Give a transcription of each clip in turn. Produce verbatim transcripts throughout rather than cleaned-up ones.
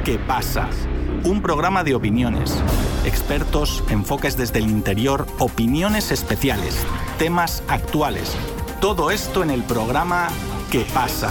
¿Qué pasa? Un programa de opiniones, expertos, enfoques desde el interior, opiniones especiales, temas actuales. Todo esto en el programa ¿Qué pasa?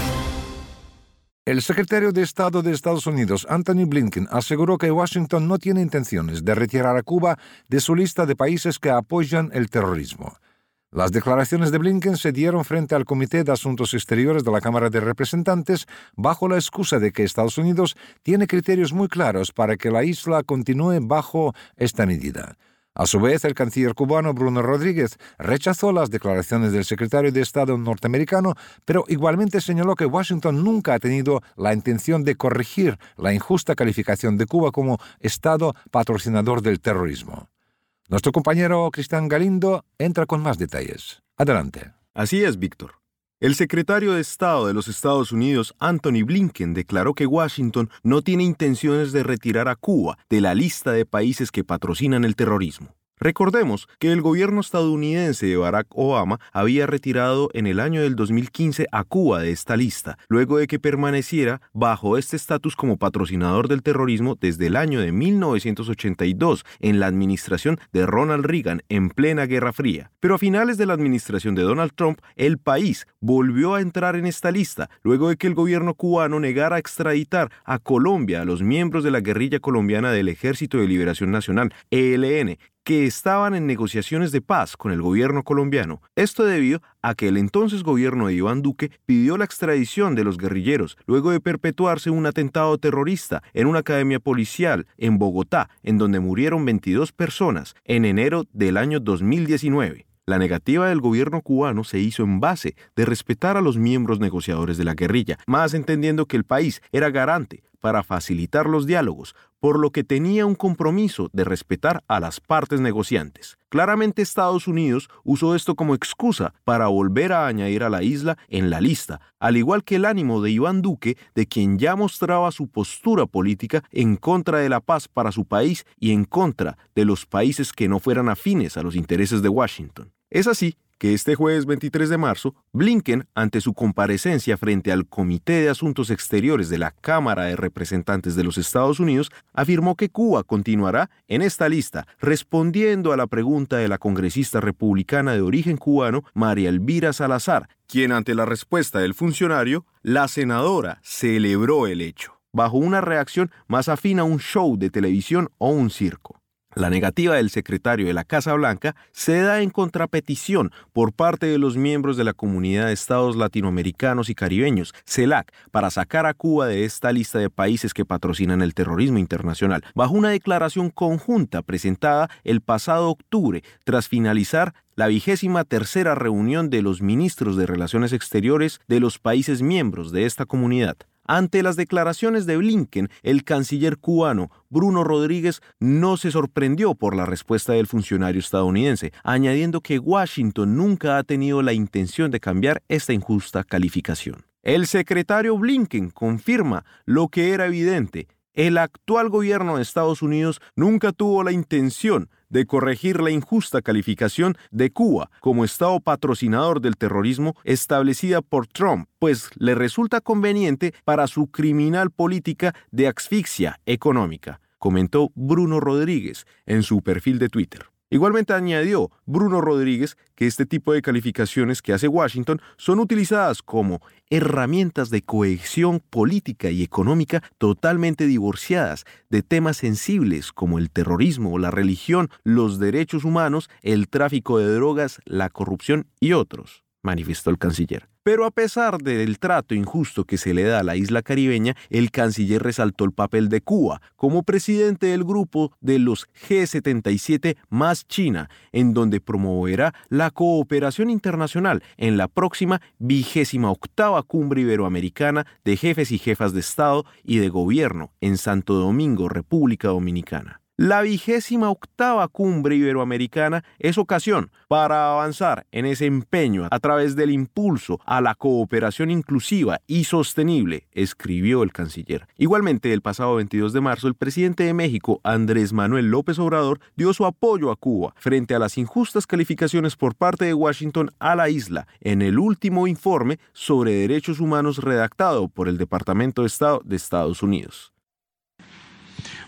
El secretario de Estado de Estados Unidos, Antony Blinken, aseguró que Washington no tiene intenciones de retirar a Cuba de su lista de países que apoyan el terrorismo. Las declaraciones de Blinken se dieron frente al Comité de Asuntos Exteriores de la Cámara de Representantes bajo la excusa de que Estados Unidos tiene criterios muy claros para que la isla continúe bajo esta medida. A su vez, el canciller cubano Bruno Rodríguez rechazó las declaraciones del secretario de Estado norteamericano, pero igualmente señaló que Washington nunca ha tenido la intención de corregir la injusta calificación de Cuba como Estado patrocinador del terrorismo. Nuestro compañero Cristian Galindo entra con más detalles. Adelante. Así es, Víctor. El secretario de Estado de los Estados Unidos, Antony Blinken, declaró que Washington no tiene intenciones de retirar a Cuba de la lista de países que patrocinan el terrorismo. Recordemos que el gobierno estadounidense de Barack Obama había retirado en el año del dos mil quince a Cuba de esta lista, luego de que permaneciera bajo este estatus como patrocinador del terrorismo desde el año de mil novecientos ochenta y dos, en la administración de Ronald Reagan, en plena Guerra Fría. Pero a finales de la administración de Donald Trump, el país volvió a entrar en esta lista, luego de que el gobierno cubano negara extraditar a Colombia a los miembros de la guerrilla colombiana del Ejército de Liberación Nacional, E L N, que estaban en negociaciones de paz con el gobierno colombiano. Esto debido a que el entonces gobierno de Iván Duque pidió la extradición de los guerrilleros luego de perpetuarse un atentado terrorista en una academia policial en Bogotá, en donde murieron veintidós personas en enero del año dos mil diecinueve. La negativa del gobierno cubano se hizo en base de respetar a los miembros negociadores de la guerrilla, más entendiendo que el país era garante para facilitar los diálogos, por lo que tenía un compromiso de respetar a las partes negociantes. Claramente Estados Unidos usó esto como excusa para volver a añadir a la isla en la lista, al igual que el ánimo de Iván Duque, de quien ya mostraba su postura política en contra de la paz para su país y en contra de los países que no fueran afines a los intereses de Washington. Es así que este jueves veintitrés de marzo, Blinken, ante su comparecencia frente al Comité de Asuntos Exteriores de la Cámara de Representantes de los Estados Unidos, afirmó que Cuba continuará en esta lista, respondiendo a la pregunta de la congresista republicana de origen cubano, María Elvira Salazar, quien ante la respuesta del funcionario, la senadora celebró el hecho, bajo una reacción más afín a un show de televisión o un circo. La negativa del secretario de la Casa Blanca se da en contrapetición por parte de los miembros de la Comunidad de Estados Latinoamericanos y Caribeños, CELAC, para sacar a Cuba de esta lista de países que patrocinan el terrorismo internacional, bajo una declaración conjunta presentada el pasado octubre, tras finalizar la vigésima tercera reunión de los ministros de Relaciones Exteriores de los países miembros de esta comunidad. Ante las declaraciones de Blinken, el canciller cubano Bruno Rodríguez no se sorprendió por la respuesta del funcionario estadounidense, añadiendo que Washington nunca ha tenido la intención de cambiar esta injusta calificación. El secretario Blinken confirma lo que era evidente: el actual gobierno de Estados Unidos nunca tuvo la intención de corregir la injusta calificación de Cuba como Estado patrocinador del terrorismo establecida por Trump, pues le resulta conveniente para su criminal política de asfixia económica, comentó Bruno Rodríguez en su perfil de Twitter. Igualmente añadió Bruno Rodríguez que este tipo de calificaciones que hace Washington son utilizadas como herramientas de cohesión política y económica totalmente divorciadas de temas sensibles como el terrorismo, la religión, los derechos humanos, el tráfico de drogas, la corrupción y otros, manifestó el canciller. Pero a pesar del trato injusto que se le da a la isla caribeña, el canciller resaltó el papel de Cuba como presidente del grupo de los G setenta y siete más China, en donde promoverá la cooperación internacional en la próxima vigésima octava cumbre iberoamericana de jefes y jefas de Estado y de Gobierno en Santo Domingo, República Dominicana. La vigésima octava cumbre iberoamericana es ocasión para avanzar en ese empeño a través del impulso a la cooperación inclusiva y sostenible, escribió el canciller. Igualmente, el pasado veintidós de marzo, el presidente de México, Andrés Manuel López Obrador, dio su apoyo a Cuba frente a las injustas calificaciones por parte de Washington a la isla en el último informe sobre derechos humanos redactado por el Departamento de Estado de Estados Unidos.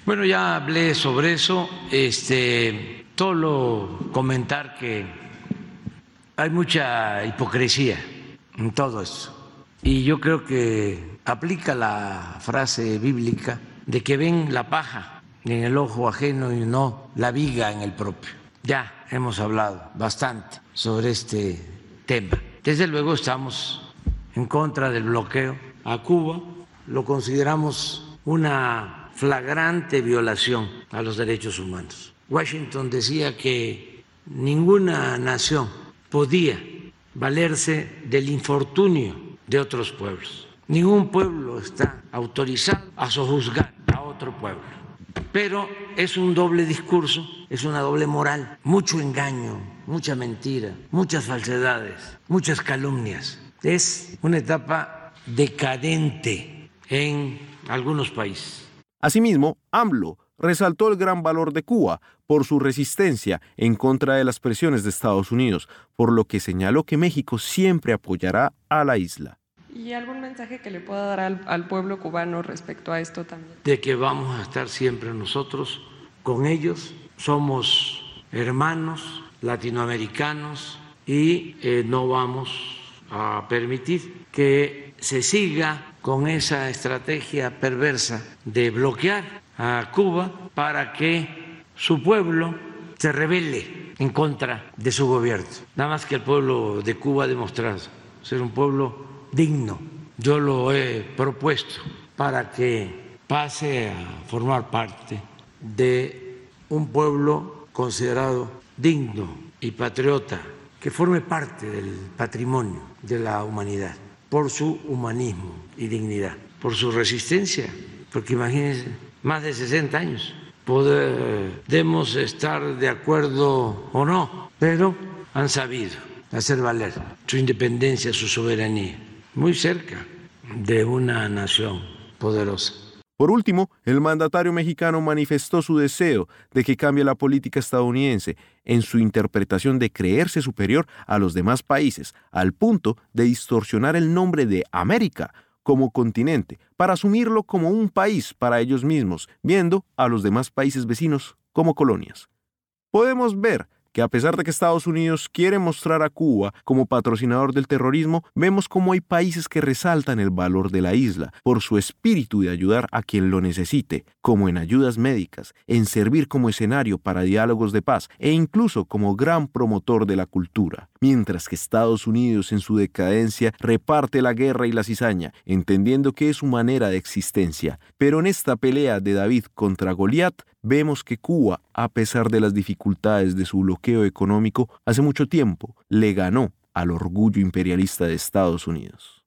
Bueno, ya hablé sobre eso. Este, solo comentar que hay mucha hipocresía en todo esto. Y yo creo que aplica la frase bíblica de que ven la paja en el ojo ajeno y no la viga en el propio. Ya hemos hablado bastante sobre este tema. Desde luego estamos en contra del bloqueo a Cuba, lo consideramos una flagrante violación a los derechos humanos. Washington decía que ninguna nación podía valerse del infortunio de otros pueblos. Ningún pueblo está autorizado a sojuzgar a otro pueblo. Pero es un doble discurso, es una doble moral, mucho engaño, mucha mentira, muchas falsedades, muchas calumnias. Es una etapa decadente en algunos países. Asimismo, AMLO resaltó el gran valor de Cuba por su resistencia en contra de las presiones de Estados Unidos, por lo que señaló que México siempre apoyará a la isla. ¿Y algún mensaje que le pueda dar al, al pueblo cubano respecto a esto también? De que vamos a estar siempre nosotros con ellos, somos hermanos latinoamericanos y eh, no vamos a permitir que se siga con esa estrategia perversa de bloquear a Cuba para que su pueblo se rebele en contra de su gobierno. Nada más que el pueblo de Cuba ha demostrado ser un pueblo digno. Yo lo he propuesto para que pase a formar parte de un pueblo considerado digno y patriota, que forme parte del patrimonio de la humanidad, por su humanismo y dignidad, por su resistencia, porque imagínense, más de sesenta años. Podemos estar de acuerdo o no, pero han sabido hacer valer su independencia, su soberanía, muy cerca de una nación poderosa. Por último, el mandatario mexicano manifestó su deseo de que cambie la política estadounidense en su interpretación de creerse superior a los demás países, al punto de distorsionar el nombre de América como continente para asumirlo como un país para ellos mismos, viendo a los demás países vecinos como colonias. Podemos ver que a pesar de que Estados Unidos quiere mostrar a Cuba como patrocinador del terrorismo, vemos cómo hay países que resaltan el valor de la isla por su espíritu de ayudar a quien lo necesite, como en ayudas médicas, en servir como escenario para diálogos de paz e incluso como gran promotor de la cultura. Mientras que Estados Unidos en su decadencia reparte la guerra y la cizaña, entendiendo que es su manera de existencia. Pero en esta pelea de David contra Goliat, vemos que Cuba, a pesar de las dificultades de su bloqueo económico, hace mucho tiempo le ganó al orgullo imperialista de Estados Unidos.